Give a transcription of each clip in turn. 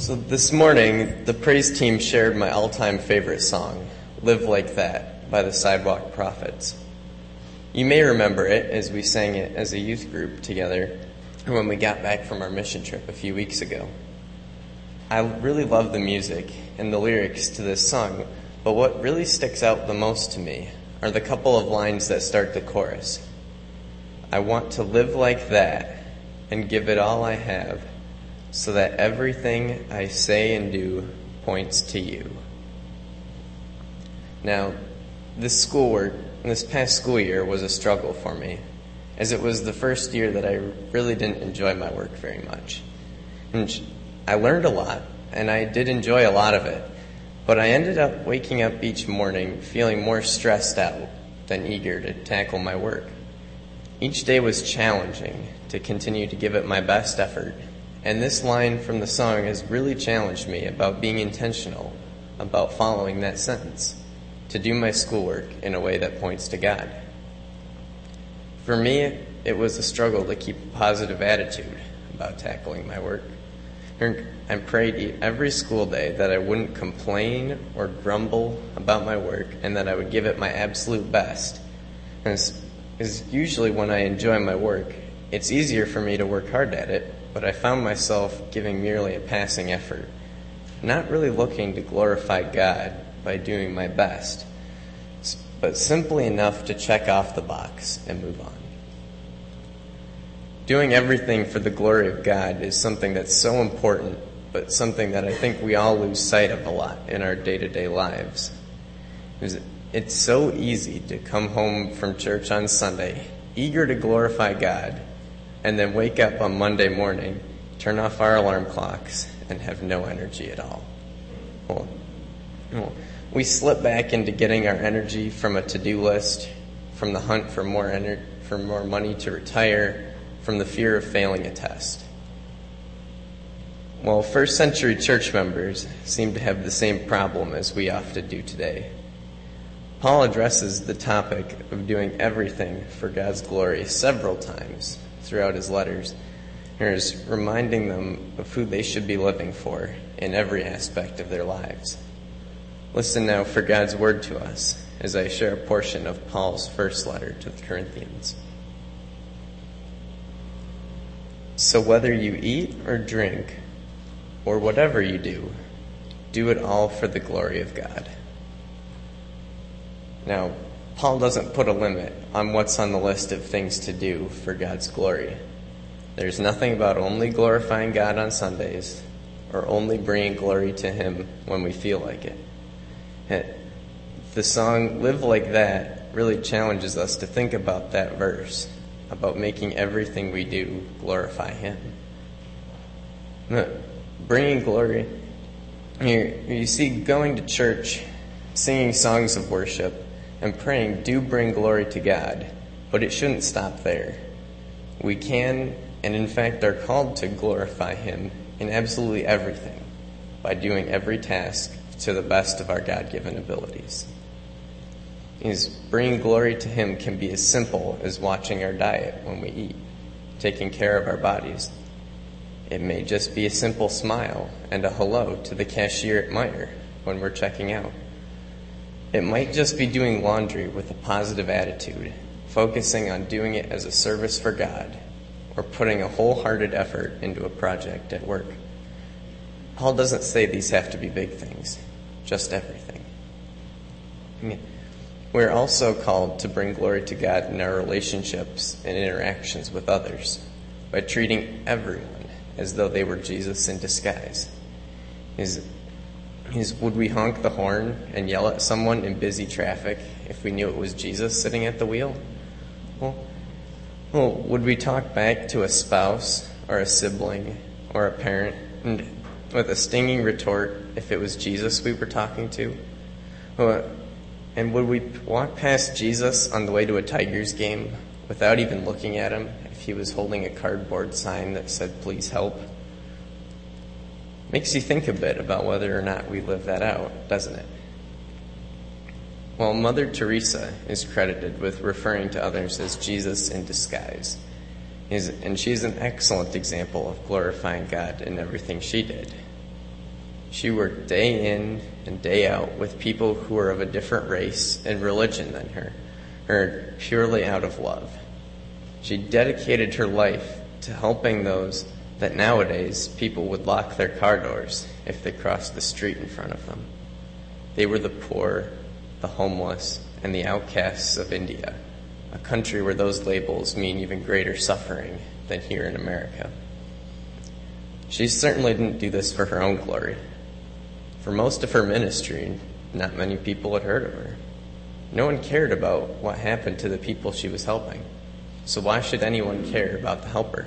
So this morning, the praise team shared my all-time favorite song, Live Like That, by the Sidewalk Prophets. You may remember it as we sang it as a youth group together when we got back from our mission trip a few weeks ago. I really love the music and the lyrics to this song, but what really sticks out the most to me are the couple of lines that start the chorus. I want to live like that and give it all I have, so that everything I say and do points to you. Now, this past school year was a struggle for me, as it was the first year that I really didn't enjoy my work very much. And I learned a lot, and I did enjoy a lot of it, but I ended up waking up each morning feeling more stressed out than eager to tackle my work. Each day was challenging to continue to give it my best effort, and this line from the song has really challenged me about being intentional about following that sentence, to do my schoolwork in a way that points to God. For me, it was a struggle to keep a positive attitude about tackling my work. I prayed every school day that I wouldn't complain or grumble about my work and that I would give it my absolute best. Because usually when I enjoy my work, it's easier for me to work hard at it, but I found myself giving merely a passing effort, not really looking to glorify God by doing my best, but simply enough to check off the box and move on. Doing everything for the glory of God is something that's so important, but something that I think we all lose sight of a lot in our day-to-day lives. It's so easy to come home from church on Sunday, eager to glorify God, and then wake up on Monday morning, turn off our alarm clocks, and have no energy at all. We slip back into getting our energy from a to-do list, from the hunt for more money to retire, from the fear of failing a test. Well, first century church members seem to have the same problem as we often do today. Paul addresses the topic of doing everything for God's glory several times throughout his letters. He's reminding them of who they should be living for in every aspect of their lives. Listen now for God's word to us as I share a portion of Paul's first letter to the Corinthians. So whether you eat or drink, or whatever you do it all for the glory of God. Now, Paul doesn't put a limit on what's on the list of things to do for God's glory. There's nothing about only glorifying God on Sundays or only bringing glory to Him when we feel like it. The song Live Like That really challenges us to think about that verse, about making everything we do glorify Him. Bringing glory, you see, going to church, singing songs of worship, and praying do bring glory to God, but it shouldn't stop there. We can, and in fact are called to glorify Him in absolutely everything by doing every task to the best of our God-given abilities. Bringing glory to Him can be as simple as watching our diet when we eat, taking care of our bodies. It may just be a simple smile and a hello to the cashier at Meijer when we're checking out. It might just be doing laundry with a positive attitude, focusing on doing it as a service for God, or putting a wholehearted effort into a project at work. Paul doesn't say these have to be big things, just everything. We're also called to bring glory to God in our relationships and interactions with others by treating everyone as though they were Jesus in disguise. Would we honk the horn and yell at someone in busy traffic if we knew it was Jesus sitting at the wheel? Well, would we talk back to a spouse or a sibling or a parent with a stinging retort if it was Jesus we were talking to? And would we walk past Jesus on the way to a Tigers game without even looking at him if he was holding a cardboard sign that said, "Please help"? Makes you think a bit about whether or not we live that out, doesn't it? Well, Mother Teresa is credited with referring to others as Jesus in disguise. And she's an excellent example of glorifying God in everything she did. She worked day in and day out with people who were of a different race and religion than her purely out of love. She dedicated her life to helping those that nowadays people would lock their car doors if they crossed the street in front of them. They were the poor, the homeless, and the outcasts of India, a country where those labels mean even greater suffering than here in America. She certainly didn't do this for her own glory. For most of her ministry, not many people had heard of her. No one cared about what happened to the people she was helping. So why should anyone care about the helper?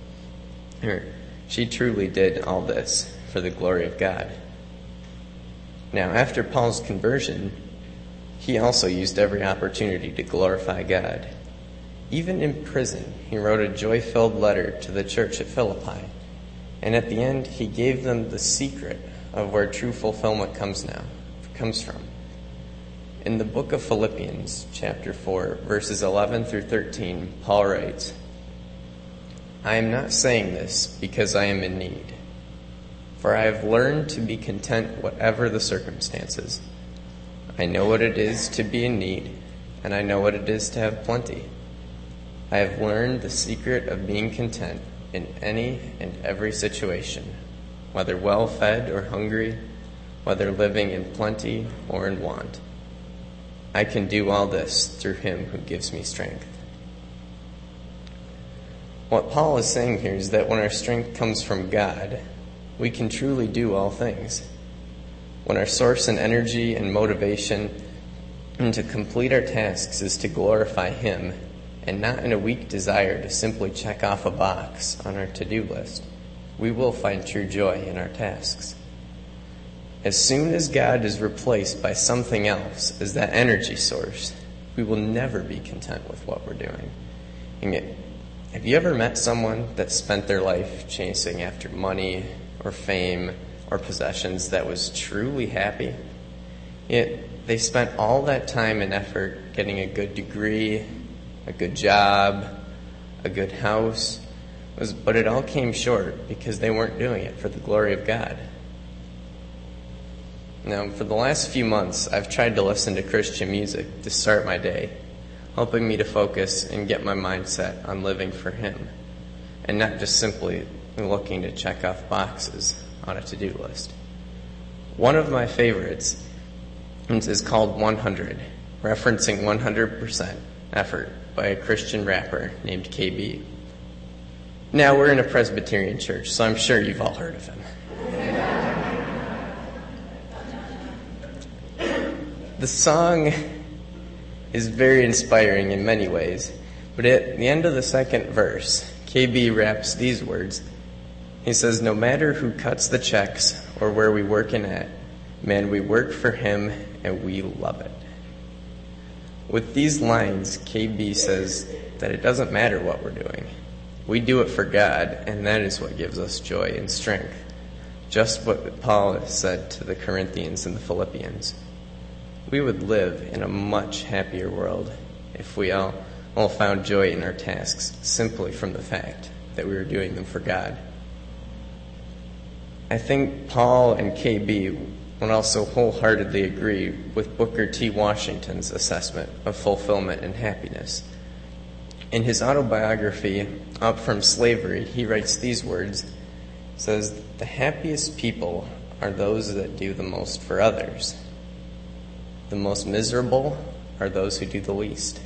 She truly did all this for the glory of God. Now, after Paul's conversion, he also used every opportunity to glorify God. Even in prison, he wrote a joy-filled letter to the church at Philippi. And at the end, he gave them the secret of where true fulfillment comes from. In the book of Philippians, chapter 4, verses 11 through 13, Paul writes, "I am not saying this because I am in need, for I have learned to be content whatever the circumstances. I know what it is to be in need, and I know what it is to have plenty. I have learned the secret of being content in any and every situation, whether well-fed or hungry, whether living in plenty or in want. I can do all this through him who gives me strength." What Paul is saying here is that when our strength comes from God, we can truly do all things. When our source and energy and motivation to complete our tasks is to glorify him, and not in a weak desire to simply check off a box on our to-do list, we will find true joy in our tasks. As soon as God is replaced by something else as that energy source, we will never be content with what we're doing. Have you ever met someone that spent their life chasing after money or fame or possessions that was truly happy? Yet they spent all that time and effort getting a good degree, a good job, a good house, but it all came short because they weren't doing it for the glory of God. Now, for the last few months, I've tried to listen to Christian music to start my day, helping me to focus and get my mindset on living for Him, and not just simply looking to check off boxes on a to-do list. One of my favorites is called 100, referencing 100% effort by a Christian rapper named KB. Now, we're in a Presbyterian church, so I'm sure you've all heard of him. The song is very inspiring in many ways, but at the end of the second verse, KB raps these words. He says, "No matter who cuts the checks or where we working at, man, we work for Him and we love it." With these lines, KB says that it doesn't matter what we're doing. We do it for God, and that is what gives us joy and strength. Just what Paul said to the Corinthians and the Philippians. We would live in a much happier world if we all found joy in our tasks simply from the fact that we were doing them for God. I think Paul and KB would also wholeheartedly agree with Booker T. Washington's assessment of fulfillment and happiness. In his autobiography, Up From Slavery, he writes these words. He says, "The happiest people are those that do the most for others. The most miserable are those who do the least."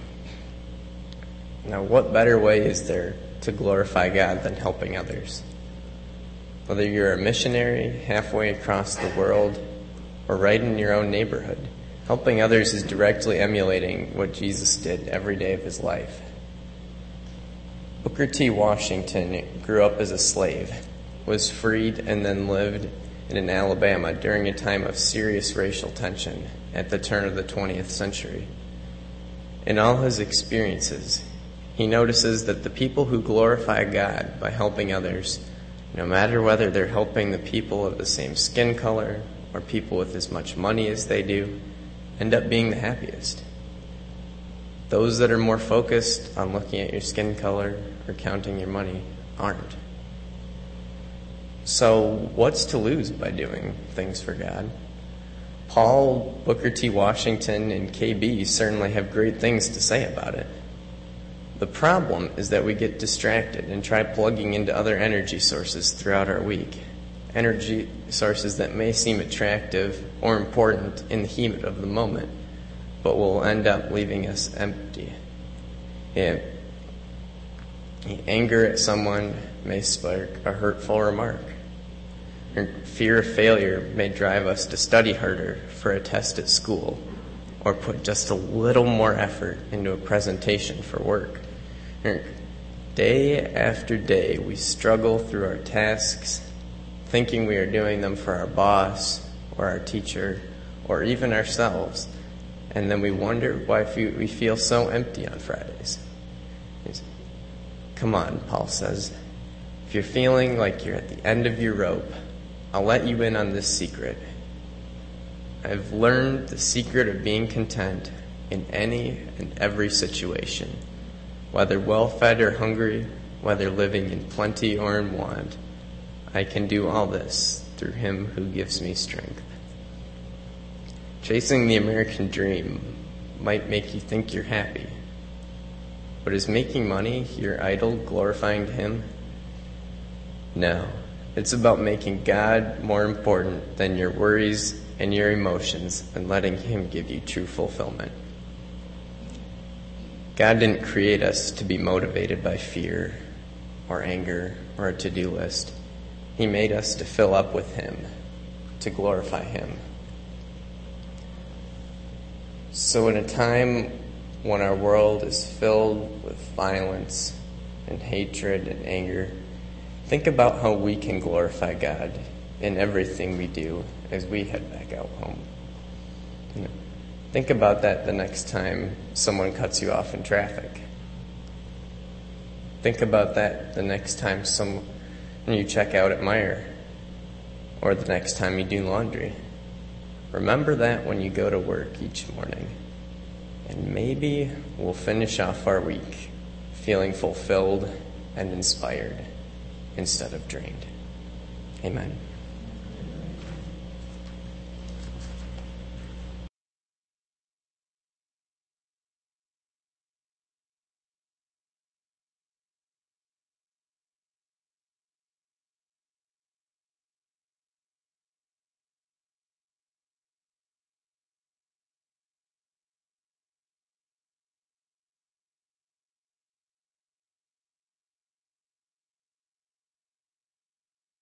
Now, what better way is there to glorify God than helping others? Whether you're a missionary halfway across the world or right in your own neighborhood, helping others is directly emulating what Jesus did every day of his life. Booker T. Washington grew up as a slave, was freed, and then lived in Alabama during a time of serious racial tension at the turn of the 20th century. In all his experiences, he notices that the people who glorify God by helping others, no matter whether they're helping the people of the same skin color or people with as much money as they do, end up being the happiest. Those that are more focused on looking at your skin color or counting your money aren't. So what's to lose by doing things for God? Paul, Booker T. Washington, and KB certainly have great things to say about it. The problem is that we get distracted and try plugging into other energy sources throughout our week. Energy sources that may seem attractive or important in the heat of the moment, but will end up leaving us empty. Anger at someone may spark a hurtful remark. Or fear of failure may drive us to study harder for a test at school, or put just a little more effort into a presentation for work. Or day after day, we struggle through our tasks, thinking we are doing them for our boss, or our teacher, or even ourselves, and then we wonder why we feel so empty on Fridays. Come on, Paul says. If you're feeling like you're at the end of your rope, I'll let you in on this secret. I've learned the secret of being content in any and every situation, whether well-fed or hungry, whether living in plenty or in want. I can do all this through Him who gives me strength. Chasing the American dream might make you think you're happy, but is making money your idol, glorifying Him? No. It's about making God more important than your worries and your emotions and letting Him give you true fulfillment. God didn't create us to be motivated by fear or anger or a to-do list. He made us to fill up with Him, to glorify Him. So in a time when our world is filled with violence and hatred and anger, think about how we can glorify God in everything we do as we head back out home. Think about that the next time someone cuts you off in traffic. Think about that the next time you check out at Meijer, or the next time you do laundry. Remember that when you go to work each morning. And maybe we'll finish off our week feeling fulfilled and inspired instead of drained. Amen.